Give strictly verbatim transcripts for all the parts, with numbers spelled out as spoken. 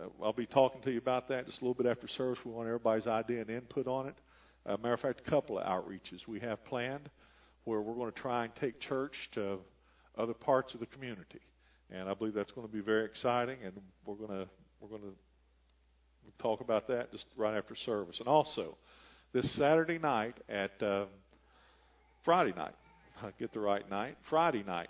I'll be talking to you about that just a little bit after service. We want everybody's idea and input on it. Uh, matter of fact, a couple of outreaches we have planned where we're going to try and take church to other parts of the community, and I believe that's going to be very exciting. And we're going to we're going to talk about that just right after service. And also, this Saturday night at uh, Friday night, I get the right night, Friday night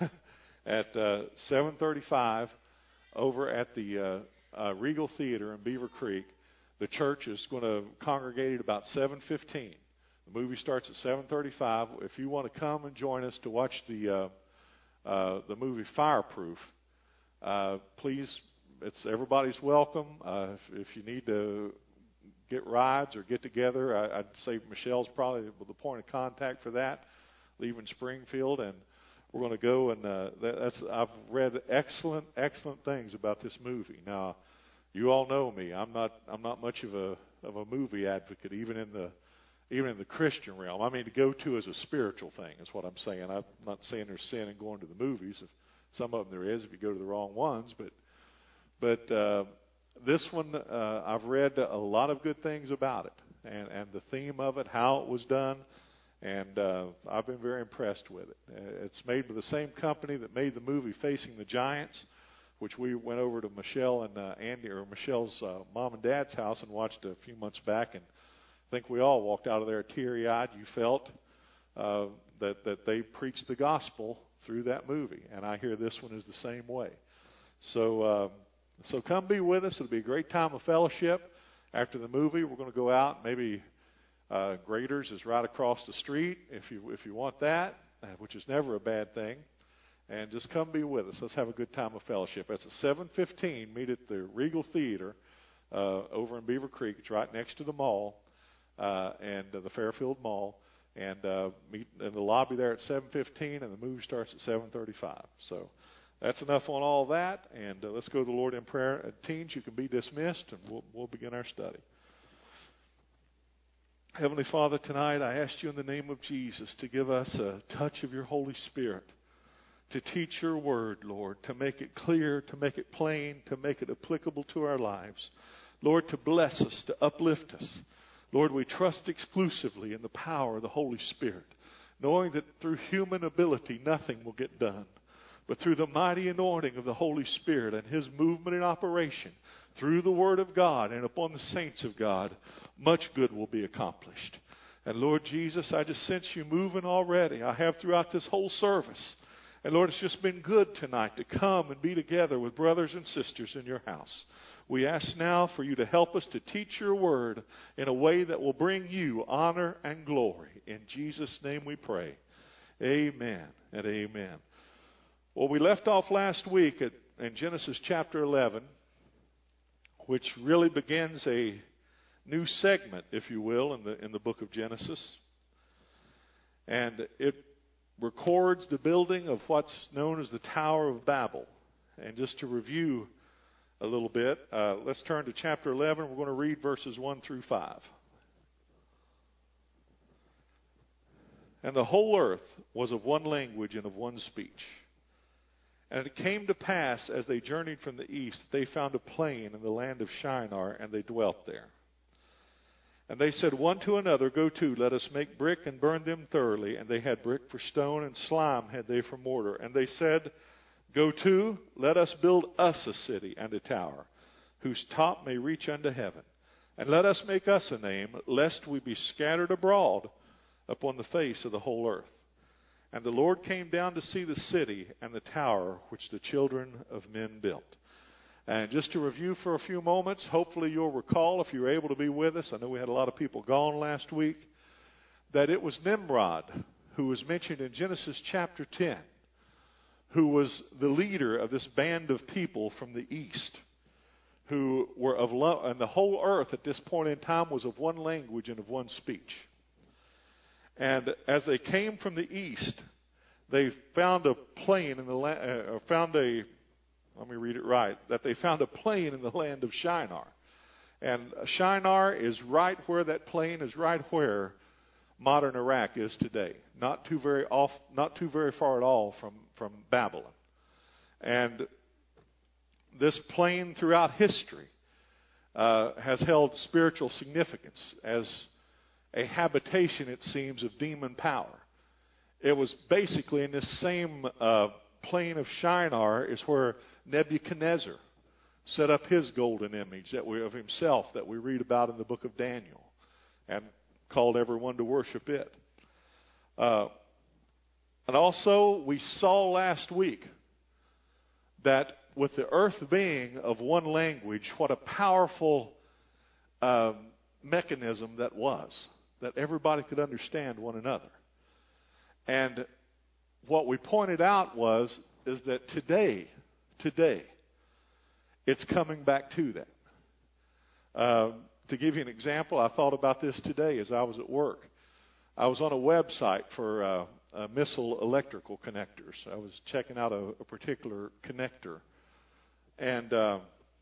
at uh, seven thirty-five over at the uh, uh, Regal Theater in Beaver Creek. The church is going to congregate at about seven fifteen. The movie starts at seven thirty-five. If you want to come and join us to watch the uh, uh, the movie Fireproof, uh, please, it's everybody's welcome. Uh, if, if you need to get rides or get together, I, I'd say Michelle's probably the point of contact for that, leaving Springfield, and we're going to go. And uh, that, that's I've read excellent, excellent things about this movie. Now, you all know me. I'm not I'm not much of a of a movie advocate, even in the even in the Christian realm. I mean, to go to as a spiritual thing is what I'm saying. I'm not saying there's sin in going to the movies. If some of them there is if you go to the wrong ones. But but uh, this one, uh, I've read a lot of good things about it, and, and the theme of it, how it was done, and uh, I've been very impressed with it. Uh, it's made by the same company that made the movie Facing the Giants, which we went over to Michelle and uh, Andy, or Michelle's uh, mom and dad's house and watched a few months back, and I think we all walked out of there teary-eyed. You felt uh, that that they preached the gospel through that movie, and I hear this one is the same way. So, uh, so come be with us. It'll be a great time of fellowship. After the movie, we're going to go out. Maybe uh, Graders is right across the street if you if you want that, which is never a bad thing. And just come be with us. Let's have a good time of fellowship. That's at seven fifteen. Meet at the Regal Theater uh, over in Beaver Creek. It's right next to the mall. Uh, and uh, the Fairfield Mall, and uh, meet in the lobby there at seven fifteen, and the movie starts at seven thirty-five. So that's enough on all that, and uh, let's go to the Lord in prayer. Uh, teens, you can be dismissed, and we'll, we'll begin our study. Heavenly Father, tonight I ask you in the name of Jesus to give us a touch of your Holy Spirit, to teach your word, Lord, to make it clear, to make it plain, to make it applicable to our lives. Lord, to bless us, to uplift us. Lord, we trust exclusively in the power of the Holy Spirit, knowing that through human ability nothing will get done. But through the mighty anointing of the Holy Spirit and His movement in operation, through the Word of God and upon the saints of God, much good will be accomplished. And Lord Jesus, I just sense you moving already. I have throughout this whole service. And Lord, it's just been good tonight to come and be together with brothers and sisters in your house. We ask now for you to help us to teach your word in a way that will bring you honor and glory. In Jesus' name we pray. Amen and amen. Well, we left off last week at, in Genesis chapter eleven, which really begins a new segment, if you will, in the in the book of Genesis. And it records the building of what's known as the Tower of Babel. And just to review a little bit, uh, let's turn to chapter eleven. We're going to read verses one through five. And the whole earth was of one language and of one speech. And it came to pass, as they journeyed from the east, they found a plain in the land of Shinar, and they dwelt there. And they said one to another, Go to, let us make brick and burn them thoroughly. And they had brick for stone, and slime had they for mortar. And they said, Go to, let us build us a city and a tower, whose top may reach unto heaven. And let us make us a name, lest we be scattered abroad upon the face of the whole earth. And the Lord came down to see the city and the tower which the children of men built. And just to review for a few moments, hopefully you'll recall, if you were able to be with us, I know we had a lot of people gone last week, that it was Nimrod who was mentioned in Genesis chapter ten, who was the leader of this band of people from the east, who were of love, and the whole earth at this point in time was of one language and of one speech. And as they came from the east, they found a plain in the land, uh, found a, let me read it right, that they found a plain in the land of Shinar. And Shinar is right where that plain is, right where modern Iraq is today. Not too very off, not too very far at all from, from Babylon. And this plane throughout history uh, has held spiritual significance as a habitation, it seems, of demon power. It was basically in this same uh, plain of Shinar is where Nebuchadnezzar set up his golden image that we, of himself that we read about in the book of Daniel and called everyone to worship it. Uh, and also, we saw last week that with the earth being of one language, what a powerful uh, mechanism that was, that everybody could understand one another. And what we pointed out was, is that today, today, it's coming back to that. Um, to give you an example, I thought about this today as I was at work. I was on a website for uh, uh, missile electrical connectors. I was checking out a, a particular connector. And uh,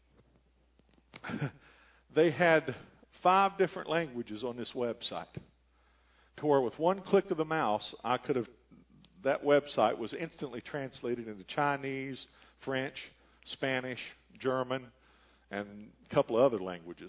they had five different languages on this website. To where with one click of the mouse, I could have, that website was instantly translated into Chinese, French, Spanish, German, and a couple of other languages.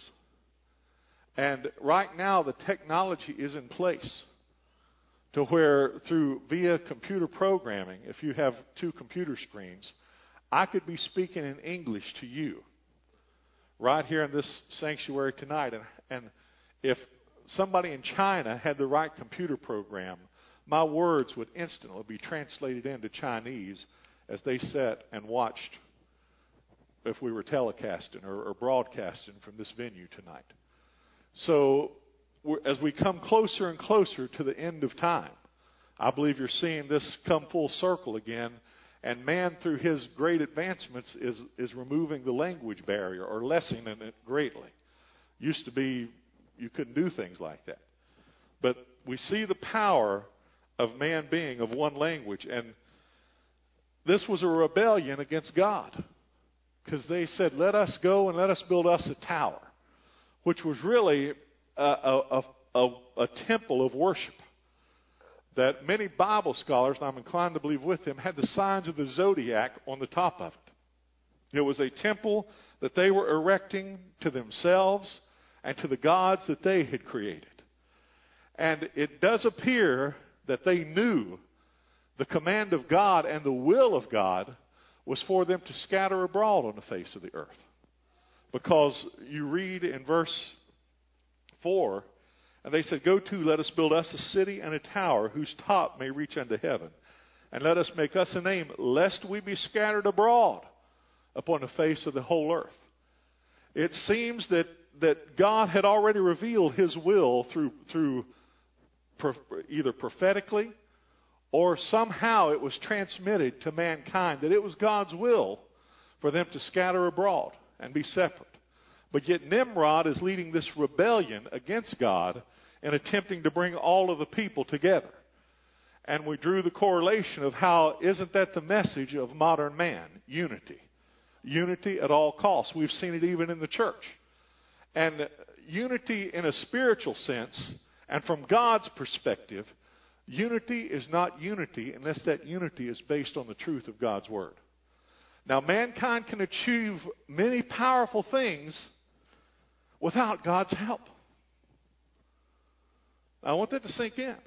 And right now the technology is in place to where through via computer programming, if you have two computer screens, I could be speaking in English to you right here in this sanctuary tonight. And, and if somebody in China had the right computer program, my words would instantly be translated into Chinese as they sat and watched if we were telecasting or, or broadcasting from this venue tonight. So we're, as we come closer and closer to the end of time, I believe you're seeing this come full circle again. And man, through his great advancements, is, is removing the language barrier or lessening it greatly. Used to be you couldn't do things like that. But we see the power of man being of one language. And this was a rebellion against God. Because they said, let us go and let us build us a tower. Which was really a, a, a, a temple of worship. That many Bible scholars, and I'm inclined to believe with them, had the signs of the zodiac on the top of it. It was a temple that they were erecting to themselves and to the gods that they had created. And it does appear that they knew the command of God and the will of God was for them to scatter abroad on the face of the earth. Because you read in verse four, and they said, go to, let us build us a city and a tower whose top may reach unto heaven. And let us make us a name, lest we be scattered abroad upon the face of the whole earth. It seems that, that God had already revealed his will through, through either prophetically or somehow it was transmitted to mankind that it was God's will for them to scatter abroad and be separate. But yet Nimrod is leading this rebellion against God and attempting to bring all of the people together. And we drew the correlation of how isn't that the message of modern man? Unity. Unity at all costs. We've seen it even in the church. And unity in a spiritual sense, and from God's perspective, unity is not unity unless that unity is based on the truth of God's Word. Now, mankind can achieve many powerful things without God's help. I want that to sink in.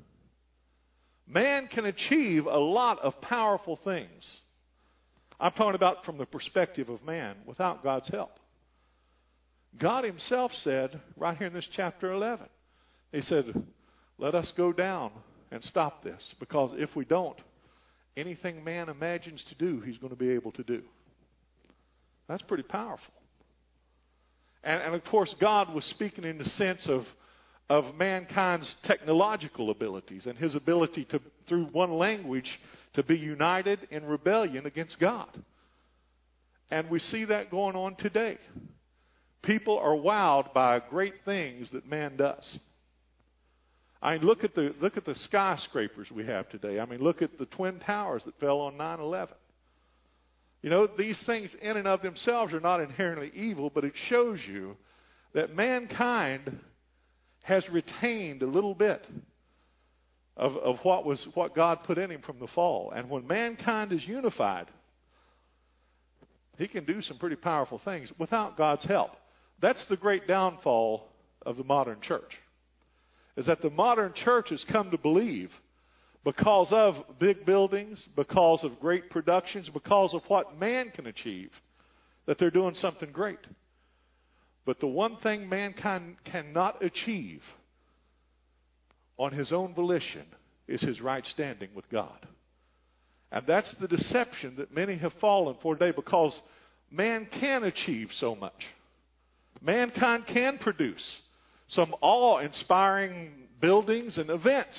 Man can achieve a lot of powerful things. I'm talking about from the perspective of man without God's help. God himself said, right here in this chapter eleven, he said, let us go down and stop this, because if we don't, anything man imagines to do, he's going to be able to do. That's pretty powerful. And, and of course, God was speaking in the sense of, of mankind's technological abilities and his ability to, through one language, to be united in rebellion against God. And we see that going on today. People are wowed by great things that man does. I mean, look at the look at the skyscrapers we have today. I mean, look at the Twin Towers that fell on nine eleven. You know, these things in and of themselves are not inherently evil, but it shows you that mankind has retained a little bit of, of what was what God put in him from the fall. And when mankind is unified, He can do some pretty powerful things without God's help. That's the great downfall of the modern church, is that the modern church has come to believe, because of big buildings, because of great productions, because of what man can achieve, that they're doing something great. But the one thing mankind cannot achieve on his own volition is his right standing with God. And that's the deception that many have fallen for today, because man can achieve so much. Mankind can produce some awe-inspiring buildings and events.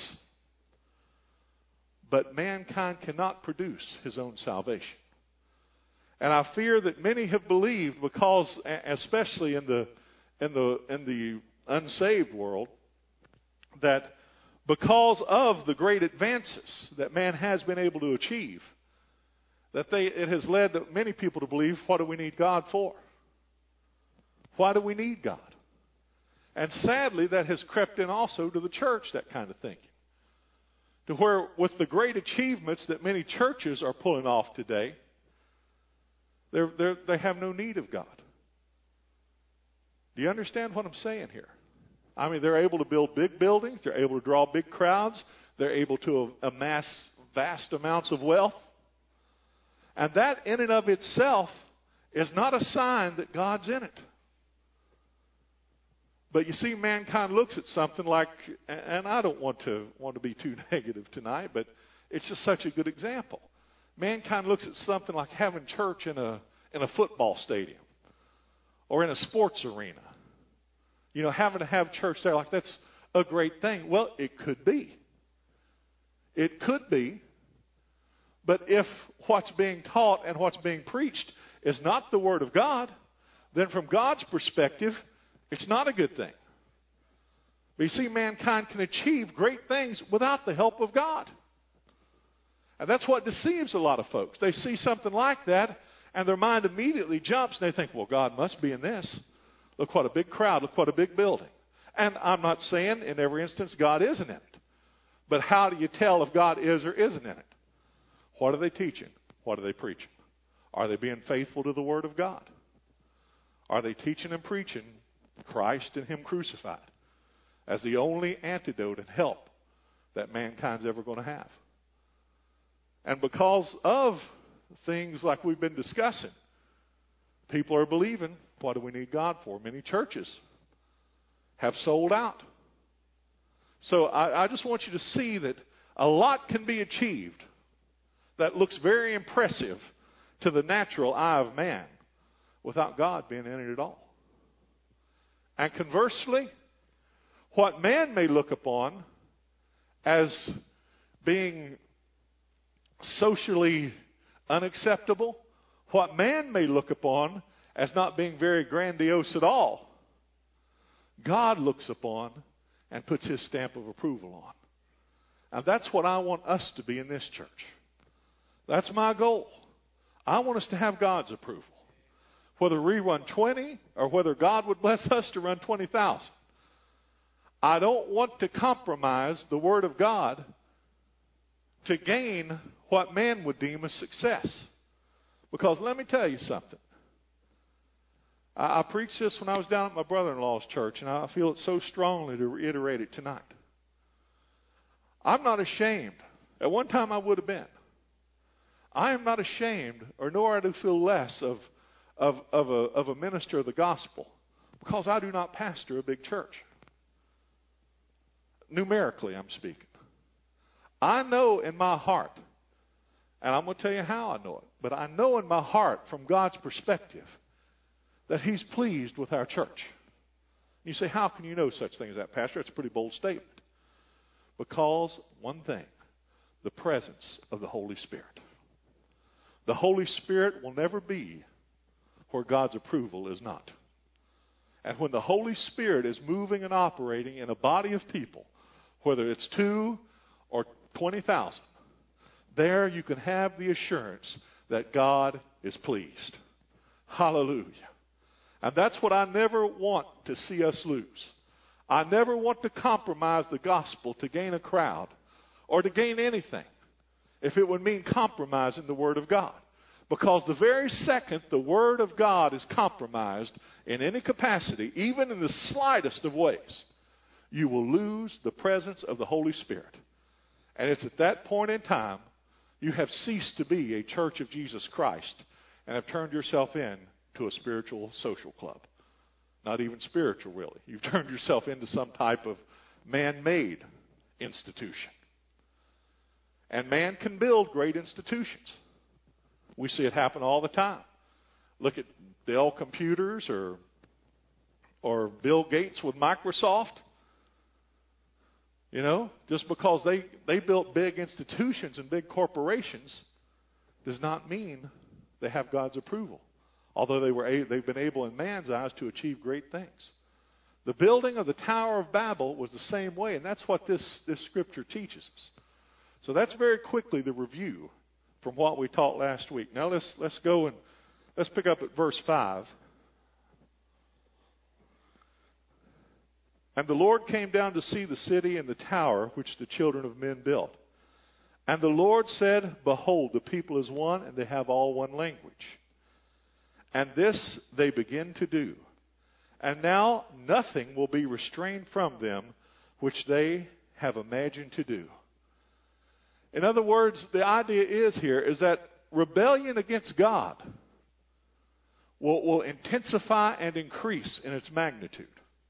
But mankind cannot produce his own salvation. And I fear that many have believed, because, especially in the in the in the unsaved world, that because of the great advances that man has been able to achieve, that they it has led many people to believe, what do we need God for? Why do we need God? And sadly, that has crept in also to the church, that kind of thinking. To where, with the great achievements that many churches are pulling off today, they're, they're, they have no need of God. Do you understand what I'm saying here? I mean, they're able to build big buildings. They're able to draw big crowds. They're able to amass vast amounts of wealth. And that in and of itself is not a sign that God's in it. But you see, mankind looks at something like, and I don't want to want to be too negative tonight, but it's just such a good example. Mankind looks at something like having church in a in a football stadium or in a sports arena. You know, having to have church there, like that's a great thing. Well, it could be. It could be. But if what's being taught and what's being preached is not the Word of God, then from God's perspective, it's not a good thing. But you see, mankind can achieve great things without the help of God. And that's what deceives a lot of folks. They see something like that, and their mind immediately jumps, and they think, well, God must be in this. Look what a big crowd. Look what a big building. And I'm not saying in every instance God isn't in it. But how do you tell if God is or isn't in it? What are they teaching? What are they preaching? Are they being faithful to the Word of God? Are they teaching and preaching Christ and Him crucified as the only antidote and help that mankind's ever going to have? And because of things like we've been discussing, people are believing, what do we need God for? Many churches have sold out. So I, I just want you to see that a lot can be achieved that looks very impressive to the natural eye of man without God being in it at all. And conversely, what man may look upon as being socially unacceptable, what man may look upon as not being very grandiose at all, God looks upon and puts His stamp of approval on. And that's what I want us to be in this church. That's my goal. I want us to have God's approval. Whether we run twenty or whether God would bless us to run twenty thousand. I don't want to compromise the Word of God to gain what man would deem a success. Because let me tell you something. I, I preached this when I was down at my brother-in-law's church, and I feel it so strongly to reiterate it tonight. I'm not ashamed. At one time I would have been. I am not ashamed, or nor do I feel less of, of, of, a, of a minister of the gospel, because I do not pastor a big church. Numerically, I'm speaking. I know in my heart, and I'm going to tell you how I know it, but I know in my heart from God's perspective that He's pleased with our church. You say, how can you know such things as that, Pastor? It's a pretty bold statement. Because, one thing, the presence of the Holy Spirit. The Holy Spirit will never be where God's approval is not. And when the Holy Spirit is moving and operating in a body of people, whether it's two or twenty thousand, there you can have the assurance that God is pleased. Hallelujah. And that's what I never want to see us lose. I never want to compromise the gospel to gain a crowd or to gain anything, if it would mean compromising the Word of God. Because the very second the Word of God is compromised in any capacity, even in the slightest of ways, you will lose the presence of the Holy Spirit. And it's at that point in time you have ceased to be a church of Jesus Christ and have turned yourself in to a spiritual social club. Not even spiritual, really. You've turned yourself into some type of man-made institution. And man can build great institutions. We see it happen all the time. Look at Dell Computers or, or Bill Gates with Microsoft. You know, just because they, they built big institutions and big corporations does not mean they have God's approval. Although they were a, they've been able in man's eyes to achieve great things. The building of the Tower of Babel was the same way, and that's what this, this scripture teaches us. So that's very quickly the review from what we taught last week. Now let's let's go and let's pick up at verse five. And the Lord came down to see the city and the tower which the children of men built. And the Lord said, Behold, the people is one, and they have all one language. And this they begin to do. And now nothing will be restrained from them which they have imagined to do. In other words, the idea is here is that rebellion against God will, will intensify and increase in its magnitude.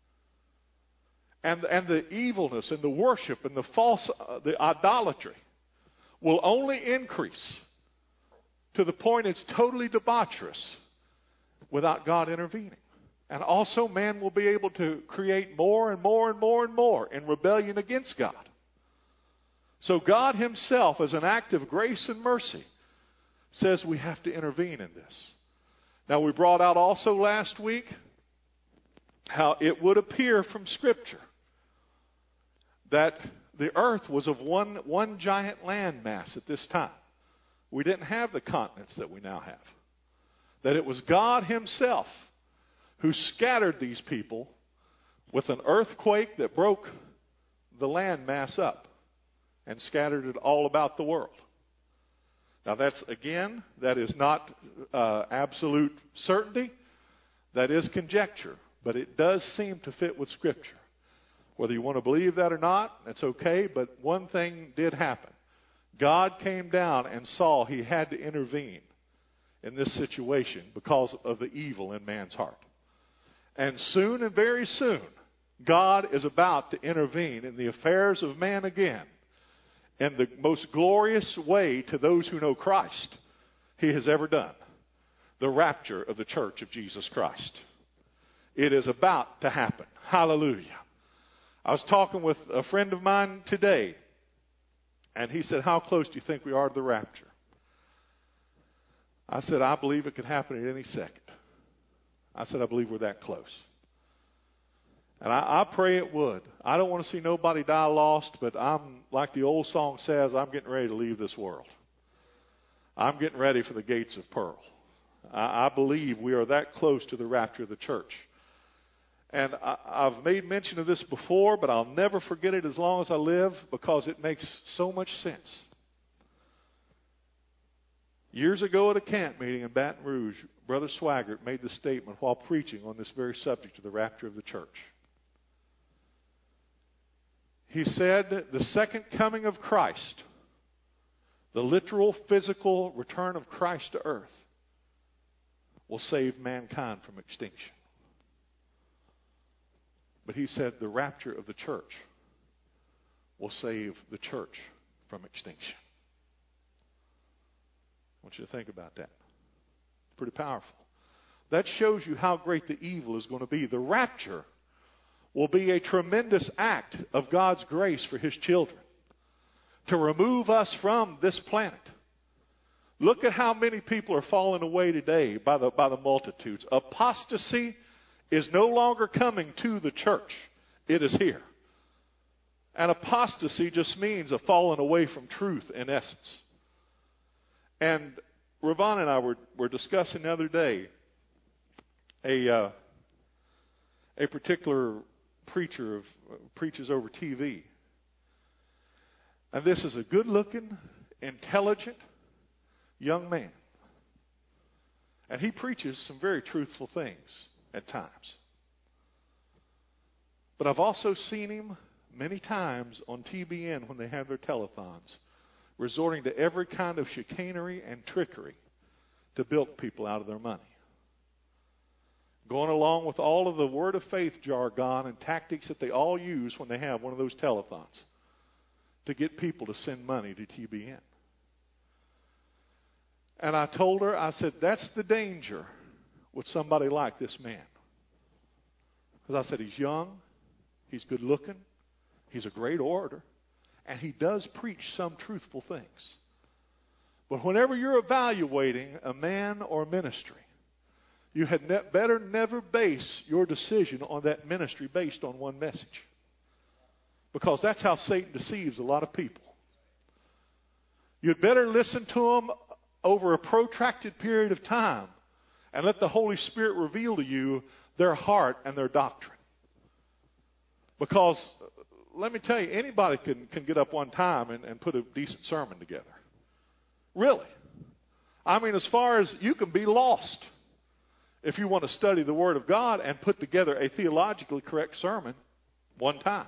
And, and the evilness and the worship and the false, uh, the idolatry will only increase to the point it's totally debaucherous without God intervening. And also man will be able to create more and more and more and more in rebellion against God. So God himself, as an act of grace and mercy, says we have to intervene in this. Now we brought out also last week how it would appear from Scripture that the earth was of one, one giant land mass at this time. We didn't have the continents that we now have. That it was God himself who scattered these people with an earthquake that broke the land mass up and scattered it all about the world. Now that's, again, that is not uh, absolute certainty. That is conjecture. But it does seem to fit with Scripture. Whether you want to believe that or not, that's okay. But one thing did happen. God came down and saw he had to intervene in this situation because of the evil in man's heart. And soon and very soon, God is about to intervene in the affairs of man again in the most glorious way to those who know Christ he has ever done. The rapture of the church of Jesus Christ. It is about to happen. Hallelujah. I was talking with a friend of mine today, and he said, how close do you think we are to the rapture? I said, I believe it could happen at any second. I said, I believe we're that close. And I, I pray it would. I don't want to see nobody die lost, but I'm, like the old song says, I'm getting ready to leave this world. I'm getting ready for the gates of pearl. I, I believe we are that close to the rapture of the church. And I, I've made mention of this before, but I'll never forget it as long as I live because it makes so much sense. Years ago at a camp meeting in Baton Rouge, Brother Swaggart made the statement while preaching on this very subject of the rapture of the church. He said, the second coming of Christ, the literal physical return of Christ to earth, will save mankind from extinction. But he said the rapture of the church will save the church from extinction. I want you to think about that. It's pretty powerful. That shows you how great the evil is going to be. The rapture will be a tremendous act of God's grace for his children to remove us from this planet. Look at how many people are falling away today by the, by the multitudes. Apostasy is no longer coming to the church. It is here. And apostasy just means a falling away from truth in essence. And Ravon and I were, were discussing the other day a uh, a particular preacher of uh, preaches over T V. And this is a good-looking, intelligent young man. And he preaches some very truthful things at times. But I've also seen him many times on T B N when they have their telethons, resorting to every kind of chicanery and trickery to bilk people out of their money. Going along with all of the word of faith jargon and tactics that they all use when they have one of those telethons to get people to send money to T B N. And I told her, I said, that's the danger with somebody like this man. Because I said, he's young, he's good looking, he's a great orator, and he does preach some truthful things. But whenever you're evaluating a man or a ministry, you had ne- better never base your decision on that ministry based on one message. Because that's how Satan deceives a lot of people. You'd better listen to them over a protracted period of time and let the Holy Spirit reveal to you their heart and their doctrine. Because, let me tell you, anybody can, can get up one time and, and put a decent sermon together. Really. I mean, as far as you can be lost if you want to study the Word of God and put together a theologically correct sermon one time.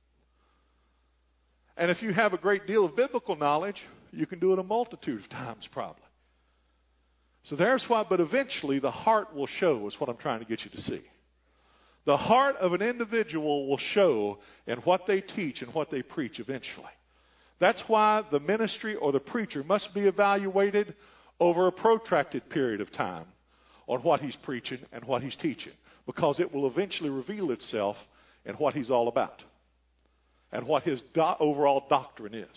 And if you have a great deal of biblical knowledge, you can do it a multitude of times probably. So there's why, but eventually the heart will show is what I'm trying to get you to see. The heart of an individual will show in what they teach and what they preach eventually. That's why the ministry or the preacher must be evaluated over a protracted period of time on what he's preaching and what he's teaching. Because it will eventually reveal itself in what he's all about. And what his do- overall doctrine is.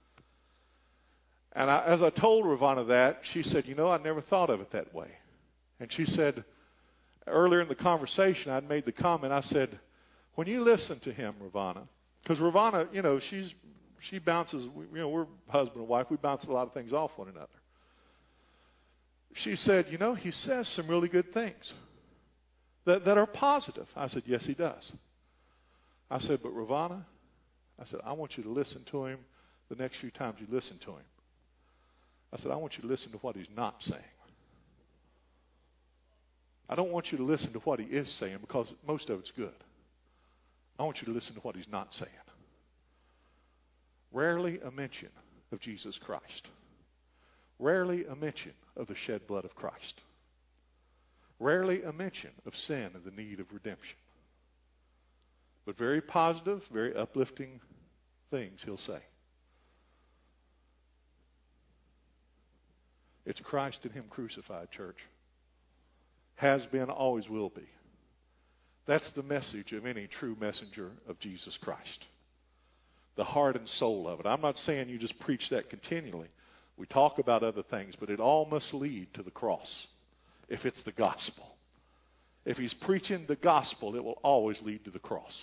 And I, as I told Ravana that, she said, you know, I never thought of it that way. And she said, earlier in the conversation, I'd made the comment, I said, when you listen to him, Ravana, because Ravana, you know, she's she bounces, you know, we're husband and wife, we bounce a lot of things off one another. She said, you know, he says some really good things that, that are positive. I said, yes, he does. I said, but Ravana, I said, I want you to listen to him the next few times you listen to him. I said, I want you to listen to what he's not saying. I don't want you to listen to what he is saying because most of it's good. I want you to listen to what he's not saying. Rarely a mention of Jesus Christ. Rarely a mention of the shed blood of Christ. Rarely a mention of sin and the need of redemption. But very positive, very uplifting things he'll say. It's Christ and him crucified, church. Has been, always will be. That's the message of any true messenger of Jesus Christ. The heart and soul of it. I'm not saying you just preach that continually. We talk about other things, but it all must lead to the cross if it's the gospel. If he's preaching the gospel, it will always lead to the cross.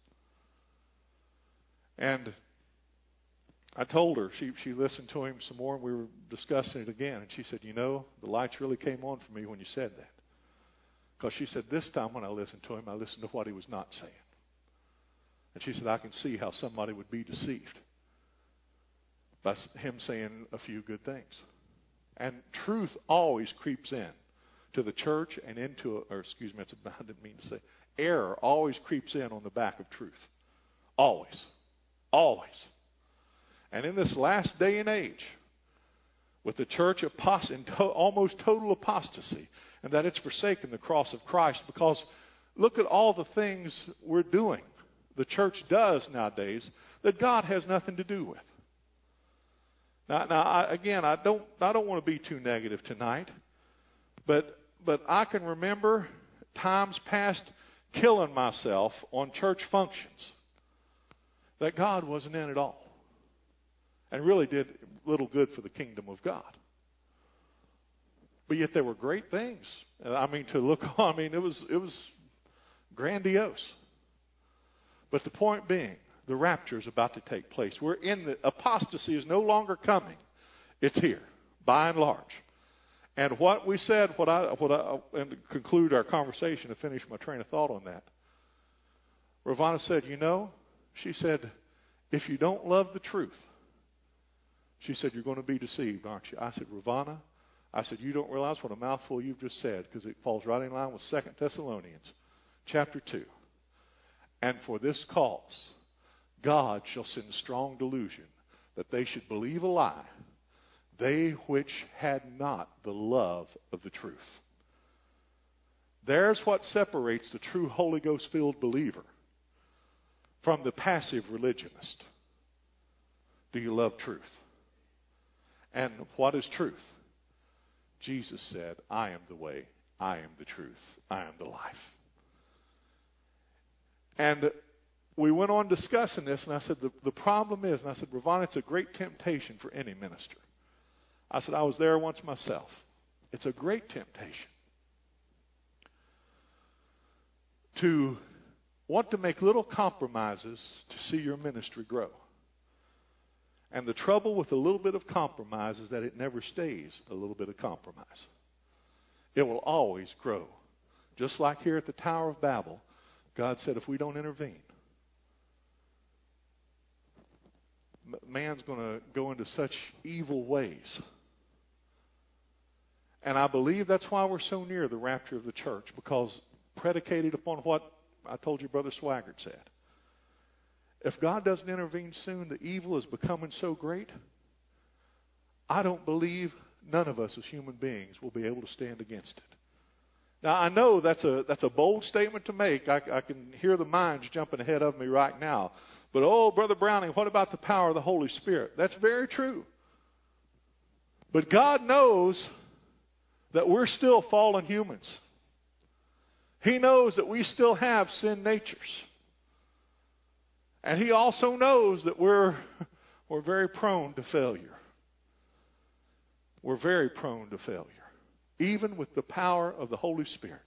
And I told her, she she listened to him some more, and we were discussing it again. And she said, you know, the lights really came on for me when you said that. Because she said, this time when I listened to him, I listened to what he was not saying. And she said, I can see how somebody would be deceived by him saying a few good things. And truth always creeps in to the church and into, or excuse me, I didn't mean to say, error always creeps in on the back of truth. Always. Always. And in this last day and age, with the church apost- in to- almost total apostasy, and that it's forsaken the cross of Christ, because look at all the things we're doing, the church does nowadays, that God has nothing to do with. Now, now I, again, I don't, I don't want to be too negative tonight, but but I can remember times past killing myself on church functions that God wasn't in at all, and really did little good for the kingdom of God. But yet there were great things. I mean, to look on, I mean, it was it was grandiose. But the point being, the rapture is about to take place. We're in the apostasy is no longer coming; it's here, by and large. And what we said, what I, what I, and to conclude our conversation, to finish my train of thought on that, Ravana said, you know, she said, if you don't love the truth, she said, you're going to be deceived, aren't you? I said, Ravana, I said, you don't realize what a mouthful you've just said, because it falls right in line with Second Thessalonians chapter two. And for this cause, God shall send strong delusion, that they should believe a lie, they which had not the love of the truth. There's what separates the true Holy Ghost-filled believer from the passive religionist. Do you love truth? And what is truth? Jesus said, I am the way, I am the truth, I am the life. And we went on discussing this, and I said, the, the problem is, and I said, Ravon, it's a great temptation for any minister. I said, I was there once myself. It's a great temptation to want to make little compromises to see your ministry grow. And the trouble with a little bit of compromise is that it never stays a little bit of compromise. It will always grow. Just like here at the Tower of Babel, God said, if we don't intervene, man's going to go into such evil ways. And I believe that's why we're so near the rapture of the church, because predicated upon what I told you Brother Swaggart said. If God doesn't intervene soon, the evil is becoming so great, I don't believe none of us as human beings will be able to stand against it. Now, I know that's a that's a bold statement to make. I, I can hear the minds jumping ahead of me right now. But, oh, Brother Browning, what about the power of the Holy Spirit? That's very true. But God knows that we're still fallen humans. He knows that we still have sin natures. And He also knows that we're, we're very prone to failure. We're very prone to failure, even with the power of the Holy Spirit.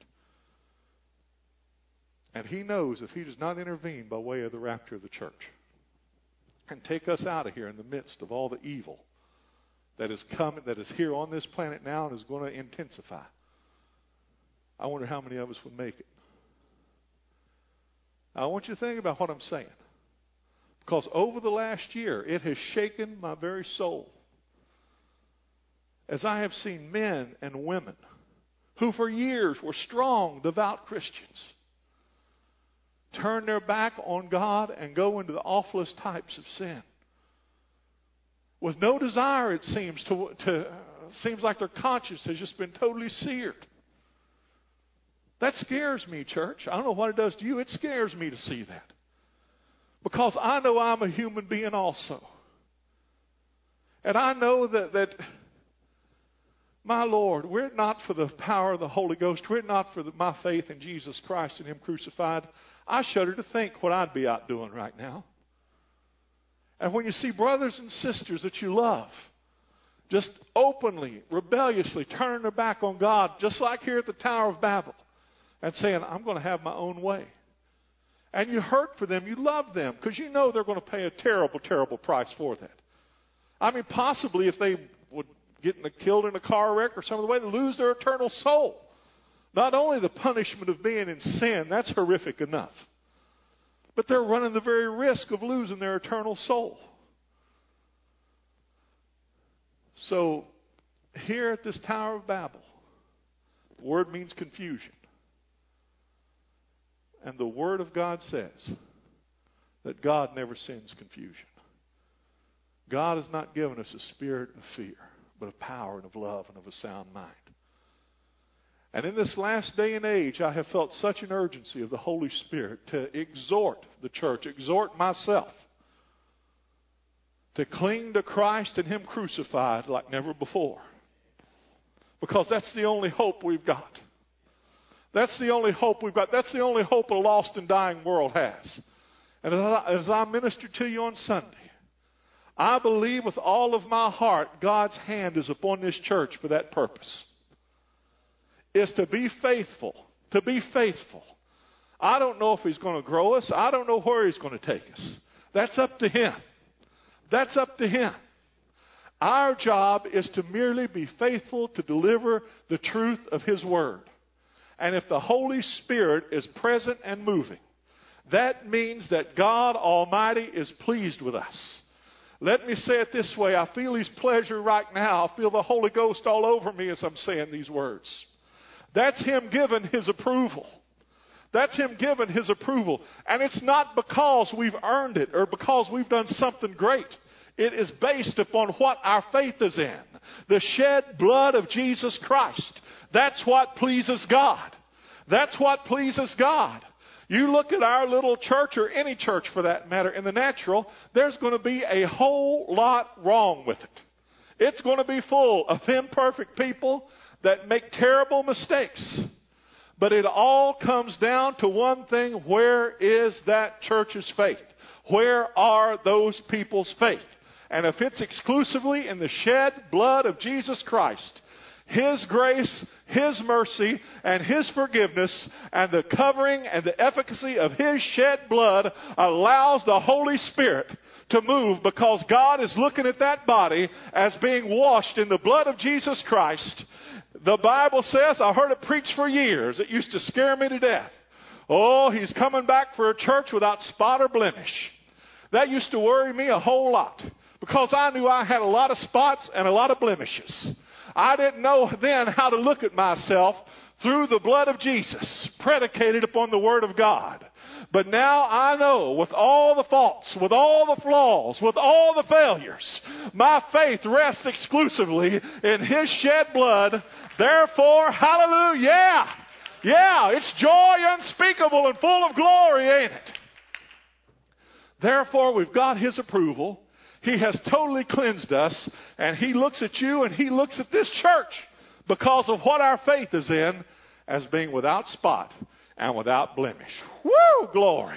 And He knows if He does not intervene by way of the rapture of the church and take us out of here in the midst of all the evil that is coming, that is here on this planet now and is going to intensify, I wonder how many of us would make it. Now, I want you to think about what I'm saying. Because over the last year, it has shaken my very soul. As I have seen men and women who for years were strong, devout Christians turn their back on God and go into the awfulest types of sin. With no desire, it seems, to, to uh, seems like their conscience has just been totally seared. That scares me, church. I don't know what it does to you. It scares me to see that. Because I know I'm a human being also. And I know that, that my Lord, were it not for the power of the Holy Ghost, were it not for the, my faith in Jesus Christ and Him crucified, I shudder to think what I'd be out doing right now. And when you see brothers and sisters that you love just openly, rebelliously turning their back on God, just like here at the Tower of Babel, and saying, I'm going to have my own way. And you hurt for them, you love them, because you know they're going to pay a terrible, terrible price for that. I mean, possibly if they would get in a, killed in a car wreck or some of the way, they lose their eternal soul. Not only the punishment of being in sin, that's horrific enough, but they're running the very risk of losing their eternal soul. So, here at this Tower of Babel, the word means confusion. And the Word of God says that God never sends confusion. God has not given us a spirit of fear, but of power and of love and of a sound mind. And in this last day and age, I have felt such an urgency of the Holy Spirit to exhort the church, exhort myself, to cling to Christ and Him crucified like never before. Because that's the only hope we've got. That's the only hope we've got. That's the only hope a lost and dying world has. And as I, as I ministered to you on Sunday, I believe with all of my heart God's hand is upon this church for that purpose. Is to be faithful. To be faithful. I don't know if He's going to grow us. I don't know where He's going to take us. That's up to Him. That's up to Him. Our job is to merely be faithful to deliver the truth of His Word. And if the Holy Spirit is present and moving, that means that God Almighty is pleased with us. Let me say it this way. I feel His pleasure right now. I feel the Holy Ghost all over me as I'm saying these words. That's Him giving His approval. That's Him giving His approval. And it's not because we've earned it or because we've done something great. It is based upon what our faith is in. The shed blood of Jesus Christ. That's what pleases God. That's what pleases God. You look at our little church, or any church for that matter, in the natural, there's going to be a whole lot wrong with it. It's going to be full of imperfect people that make terrible mistakes. But it all comes down to one thing. Where is that church's faith? Where are those people's faith? And if it's exclusively in the shed blood of Jesus Christ, His grace, His mercy, and His forgiveness, and the covering and the efficacy of His shed blood allows the Holy Spirit to move, because God is looking at that body as being washed in the blood of Jesus Christ. The Bible says, I heard it preached for years. It used to scare me to death. Oh, He's coming back for a church without spot or blemish. That used to worry me a whole lot, because I knew I had a lot of spots and a lot of blemishes. I didn't know then how to look at myself through the blood of Jesus, predicated upon the Word of God. But now I know, with all the faults, with all the flaws, with all the failures, my faith rests exclusively in His shed blood. Therefore, hallelujah, yeah, yeah, it's joy unspeakable and full of glory, ain't it? Therefore, we've got His approval. He has totally cleansed us, and He looks at you and He looks at this church because of what our faith is in as being without spot and without blemish. Woo! Glory.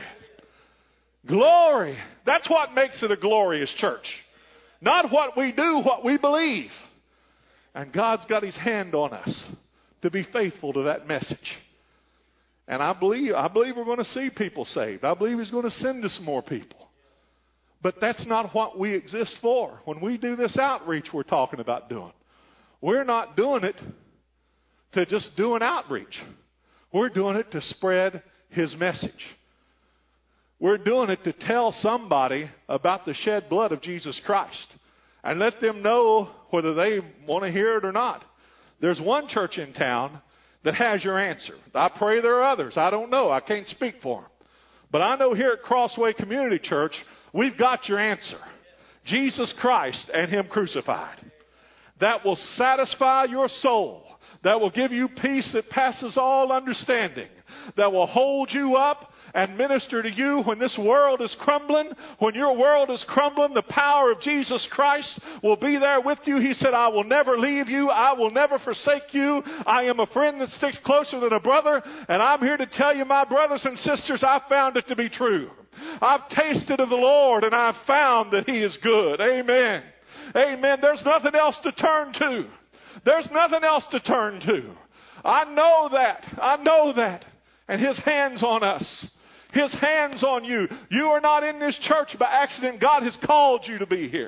Glory. That's what makes it a glorious church. Not what we do, what we believe. And God's got His hand on us to be faithful to that message. And I believe, I believe we're going to see people saved. I believe He's going to send us more people. But that's not what we exist for. When we do this outreach we're talking about doing, we're not doing it to just do an outreach. We're doing it to spread His message. We're doing it to tell somebody about the shed blood of Jesus Christ and let them know whether they want to hear it or not. There's one church in town that has your answer. I pray there are others. I don't know. I can't speak for them. But I know here at Crossway Community Church, we've got your answer. Jesus Christ and Him crucified. That will satisfy your soul. That will give you peace that passes all understanding. That will hold you up and minister to you when this world is crumbling. When your world is crumbling, the power of Jesus Christ will be there with you. He said, I will never leave you. I will never forsake you. I am a friend that sticks closer than a brother. And I'm here to tell you, my brothers and sisters, I found it to be true. I've tasted of the Lord and I've found that He is good. Amen. Amen. There's nothing else to turn to. There's nothing else to turn to. I know that. I know that. And His hand's on us. His hand's on you. You are not in this church by accident. God has called you to be here.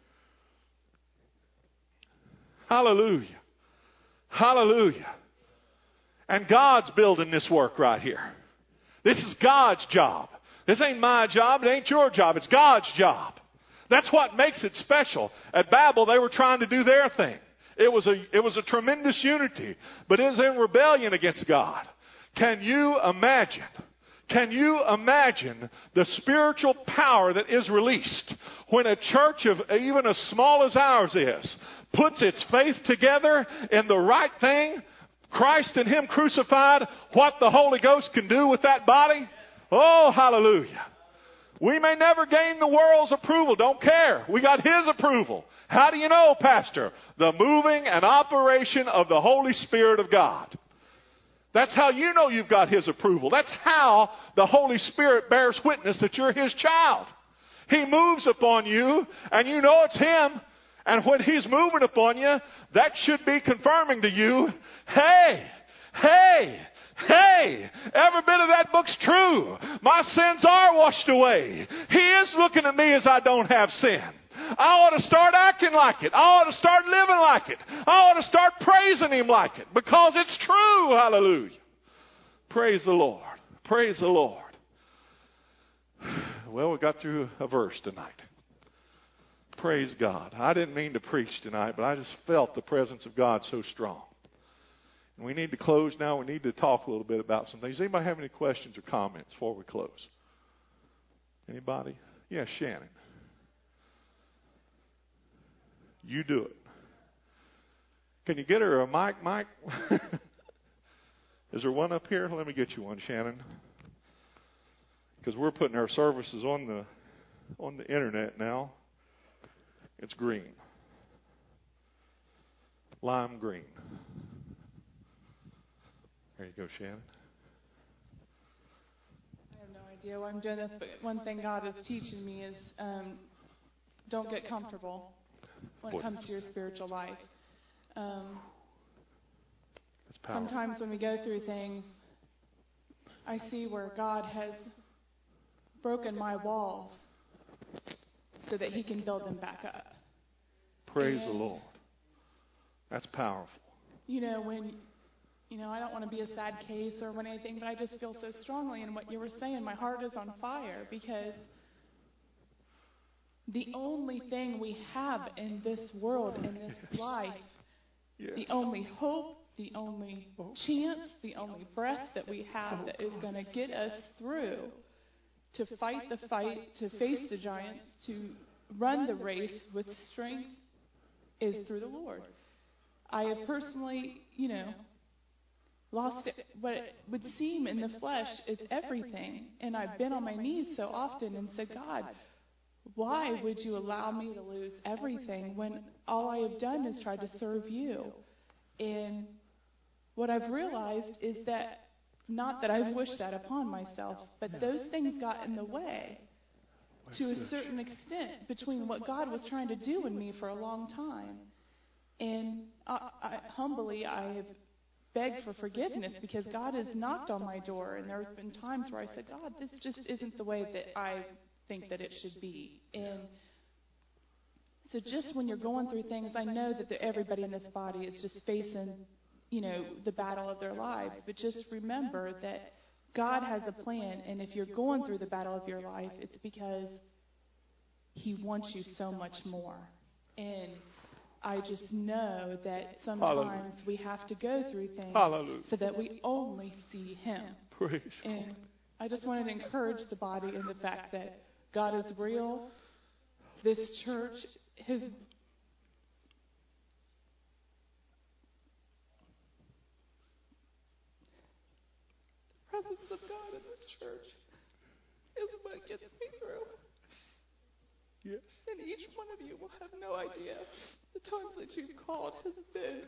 Hallelujah. Hallelujah. And God's building this work right here. This is God's job. This ain't my job. It ain't your job. It's God's job. That's what makes it special. At Babel, they were trying to do their thing. It was a, it was a tremendous unity, but it was in rebellion against God. Can you imagine? Can you imagine the spiritual power that is released when a church of even as small as ours is puts its faith together in the right thing, Christ and Him crucified, what the Holy Ghost can do with that body? Oh, hallelujah. We may never gain the world's approval. Don't care. We got His approval. How do you know, Pastor? The moving and operation of the Holy Spirit of God. That's how you know you've got His approval. That's how the Holy Spirit bears witness that you're His child. He moves upon you, and you know it's Him. And when He's moving upon you, that should be confirming to you, hey, hey, hey, every bit of that book's true. My sins are washed away. He is looking at me as I don't have sin. I ought to start acting like it. I ought to start living like it. I ought to start praising Him like it because it's true. Hallelujah. Praise the Lord. Praise the Lord. Well, we got through a verse tonight. Praise God. I didn't mean to preach tonight, but I just felt the presence of God so strong. And we need to close now. We need to talk a little bit about some things. Does anybody have any questions or comments before we close? Anybody? Yeah, Shannon. You do it. Can you get her a mic, Mike? Is there one up here? Let me get you one, Shannon. Because we're putting our services on the on the internet now. It's green. Lime green. There you go, Shannon. I have no idea why I'm doing this, but one thing God is teaching me is um, don't get comfortable when it comes to your spiritual life. Um, sometimes when we go through things, I see where God has broken my walls so that He can build them back up. Praise and, the Lord. That's powerful. You know, when, you know, I don't want to be a sad case or anything, but I just feel so strongly in what you were saying. My heart is on fire because the only thing we have in this world, in this life, yes. the only hope, the only chance, the only breath that we have that is going to get us through to fight the fight, to face the giants, to run the race with strength is through the Lord. I have personally, you know, lost it. What would seem in the flesh is everything. And I've been on my knees so often and said, God, why would you allow me to lose everything when all I have done is try to serve you? And what I've realized is that, not that I've wished that upon myself, but those things got in the way to a certain extent between what God was trying to do in me for a long time. And I, I, humbly, I have begged for forgiveness because God has knocked on my door, and there's been times where I said, God, this just isn't the way that I think that it should be. And so just when you're going through things, I know that the, everybody in this body is just facing, you know, the battle of their lives. But just remember that God has a plan, and if you're going through the battle of your life, it's because He wants you so much more. And I just know that sometimes Hallelujah. we have to go through things Hallelujah. so that we only see Him. Praise and God. I just wanted to encourage the body in the fact that God is real. This church has the presence of God in this church is what gets me through. Yes. And each one of you will have no idea the times that you've called has been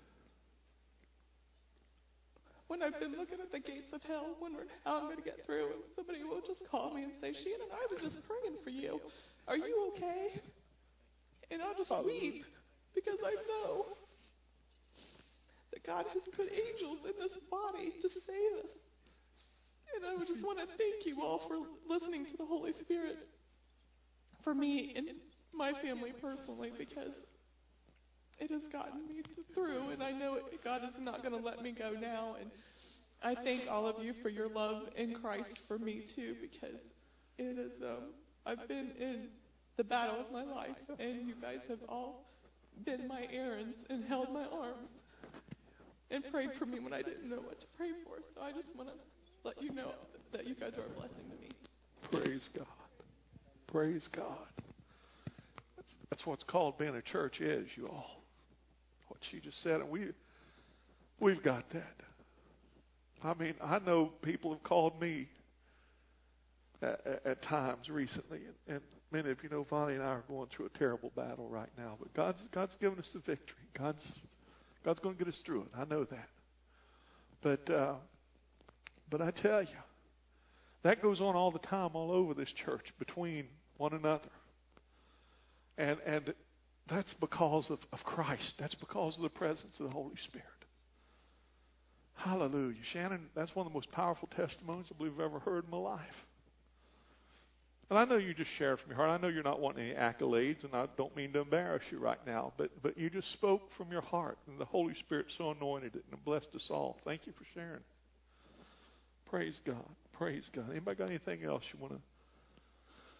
when I've been looking at the gates of hell, wondering how I'm going to get through, and somebody will just call me and say, Shannon, I was just praying for you. Are you okay? And I'll just weep because I know that God has put angels in this body to save us. And I just want to thank you all for listening to the Holy Spirit for me and my family personally, because it has gotten me through, and I know God is not going to let me go now. And I thank all of you for your love in Christ for me too, because it is um, I've been in the battle of my life, and you guys have all been my errands and held my arms and prayed for me when I didn't know what to pray for. So I just want to let you know that you guys are a blessing to me. Praise God. Praise God. That's, that's what's called being a church is, you all. What she just said, and we, we've got that. I mean, I know people have called me at, at, at times recently, and, and many of you know Vonnie and I are going through a terrible battle right now, but God's God's given us the victory. God's God's going to get us through it. I know that. But uh, but I tell you, that goes on all the time, all over this church, between one another, and and. That's because of, of Christ. That's because of the presence of the Holy Spirit. Hallelujah. Shannon, that's one of the most powerful testimonies I believe I've ever heard in my life. And I know you just shared from your heart. I know you're not wanting any accolades, and I don't mean to embarrass you right now, but, but you just spoke from your heart, and the Holy Spirit so anointed it and blessed us all. Thank you for sharing. Praise God. Praise God. Anybody got anything else you want to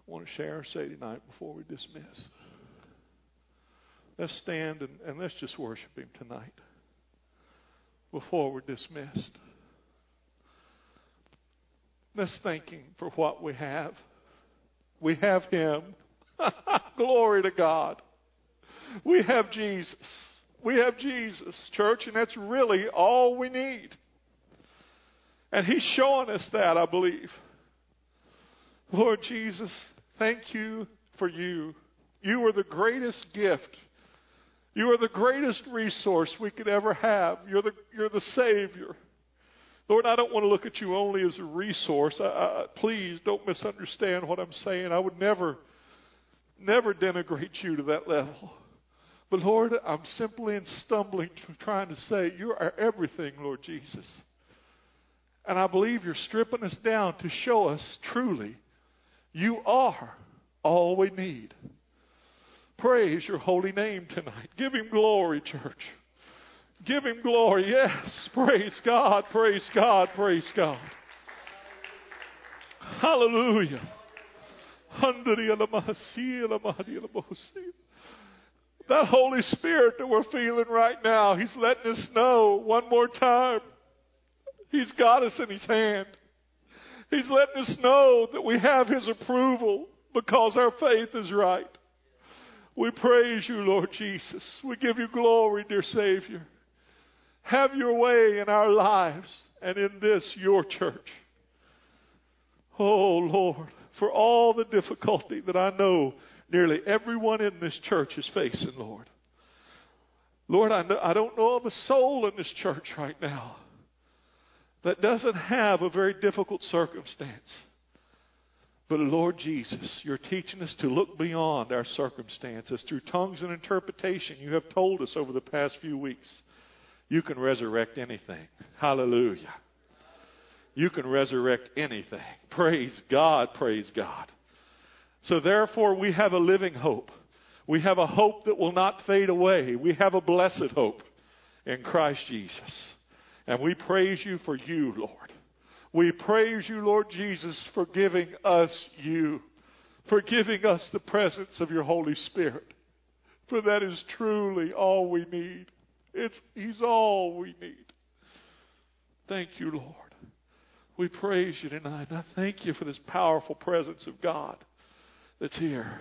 want to share or say tonight before we dismiss? Let's stand and, and let's just worship Him tonight before we're dismissed. Let's thank Him for what we have. We have Him. Glory to God. We have Jesus. We have Jesus, church, and that's really all we need. And He's showing us that, I believe. Lord Jesus, thank you for you. You are the greatest gift. You are the greatest resource we could ever have. You're the, you're the Savior. Lord, I don't want to look at you only as a resource. I, I, please don't misunderstand what I'm saying. I would never, never denigrate you to that level. But Lord, I'm simply and stumbling trying to say you are everything, Lord Jesus. And I believe you're stripping us down to show us truly you are all we need. Praise your holy name tonight. Give Him glory, church. Give Him glory. Yes. Praise God. Praise God. Praise God. Hallelujah. That Holy Spirit that we're feeling right now, He's letting us know one more time. He's got us in His hand. He's letting us know that we have His approval because our faith is right. We praise you, Lord Jesus. We give you glory, dear Savior. Have your way in our lives and in this, your church. Oh, Lord, for all the difficulty that I know nearly everyone in this church is facing, Lord. Lord, I, know, I don't know of a soul in this church right now that doesn't have a very difficult circumstance. But Lord Jesus, you're teaching us to look beyond our circumstances. Through tongues and interpretation, you have told us over the past few weeks, you can resurrect anything. Hallelujah. You can resurrect anything. Praise God, praise God. So therefore, we have a living hope. We have a hope that will not fade away. We have a blessed hope in Christ Jesus. And we praise you for you, Lord. We praise you, Lord Jesus, for giving us you, for giving us the presence of your Holy Spirit. For that is truly all we need. It's, He's all we need. Thank you, Lord. We praise you tonight. And I thank you for this powerful presence of God that's here.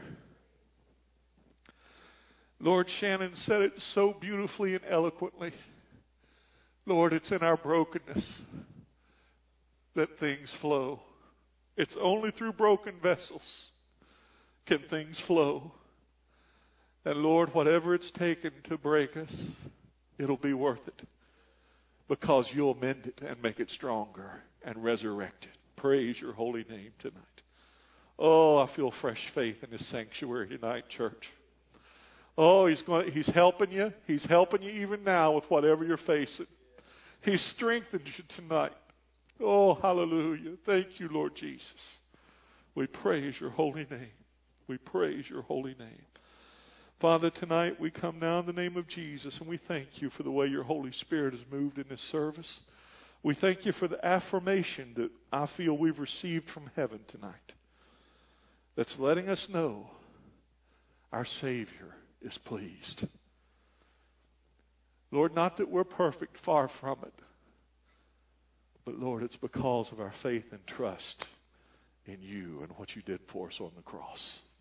Lord, Shannon said it so beautifully and eloquently. Lord, it's in our brokenness that things flow. It's only through broken vessels can things flow. And Lord, whatever it's taken to break us, it'll be worth it. Because you'll mend it and make it stronger and resurrect it. Praise your holy name tonight. Oh, I feel fresh faith in this sanctuary tonight, church. Oh, he's going, he's helping you. He's helping you even now with whatever you're facing. He's strengthened you tonight. Oh, hallelujah. Thank you, Lord Jesus. We praise your holy name. We praise your holy name. Father, tonight we come now in the name of Jesus, and we thank you for the way your Holy Spirit has moved in this service. We thank you for the affirmation that I feel we've received from heaven tonight that's letting us know our Savior is pleased. Lord, not that we're perfect, far from it. But Lord, it's because of our faith and trust in you and what you did for us on the cross.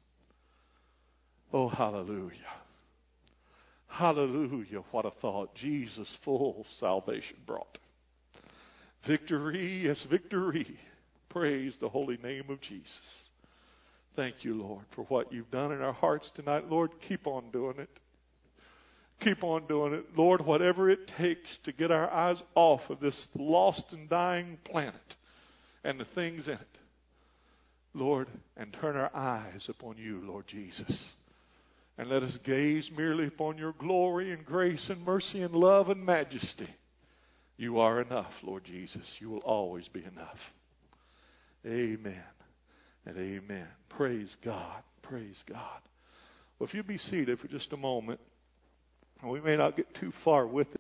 Oh, hallelujah. Hallelujah. What a thought. Jesus' full salvation brought. Victory, yes, victory. Praise the holy name of Jesus. Thank you, Lord, for what you've done in our hearts tonight. Lord, keep on doing it. Keep on doing it. Lord, whatever it takes to get our eyes off of this lost and dying planet and the things in it, Lord, and turn our eyes upon you, Lord Jesus. And let us gaze merely upon your glory and grace and mercy and love and majesty. You are enough, Lord Jesus. You will always be enough. Amen and amen. Praise God. Praise God. Well, if you'd be seated for just a moment. We may not get too far with it.